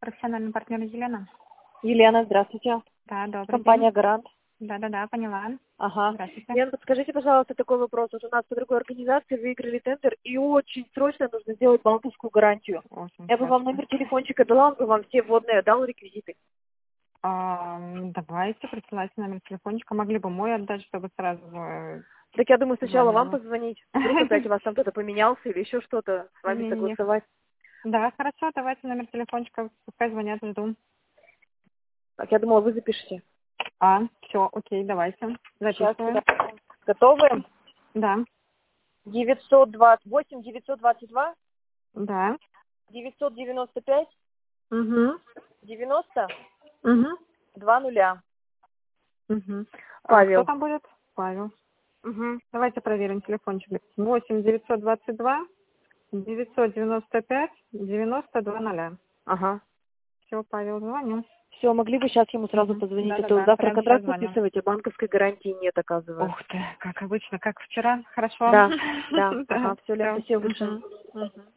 Профессиональный партнер Елена. Елена, здравствуйте. Да, добрый Компания день. «Гарант». Да, поняла. Ага. Здравствуйте. Лена, подскажите, пожалуйста, такой вопрос. Вот у нас по другой организации выиграли тендер, и очень срочно нужно сделать банковскую гарантию. Очень Я бы вам срочно. номер телефончика дала, он бы вам все вводные дал, реквизиты. Давайте, присылайте номер телефончика. Могли бы мой отдать, чтобы сразу Так я думаю, сначала вам звонила. позвонить. Вдруг опять у вас там кто-то поменялся или еще что-то с вами Не-не-не. согласовать. Да, хорошо, давайте номер телефончика. Пускай звонят, жду. Так, я думала, вы запишите. Все, окей, давайте. Сейчас. Записываю. Готовы? Да, 928, 922, да. 995, Угу. 90, Угу. 20. Угу. Кто Павел. там будет? Павел. Угу. Давайте проверим телефончик. 8 922 995 92 Ага. Все, Павел, звоню. Все, могли бы сейчас ему сразу Мгм. позвонить, а то Да-да-да, завтра прямо сейчас контракт звоню. подписывать, а банковской гарантии нет, оказывается. Ух ты, как обычно, как вчера. Хорошо. Да, да, Да, ага, все, Лен, все. спасибо большое. Мгм.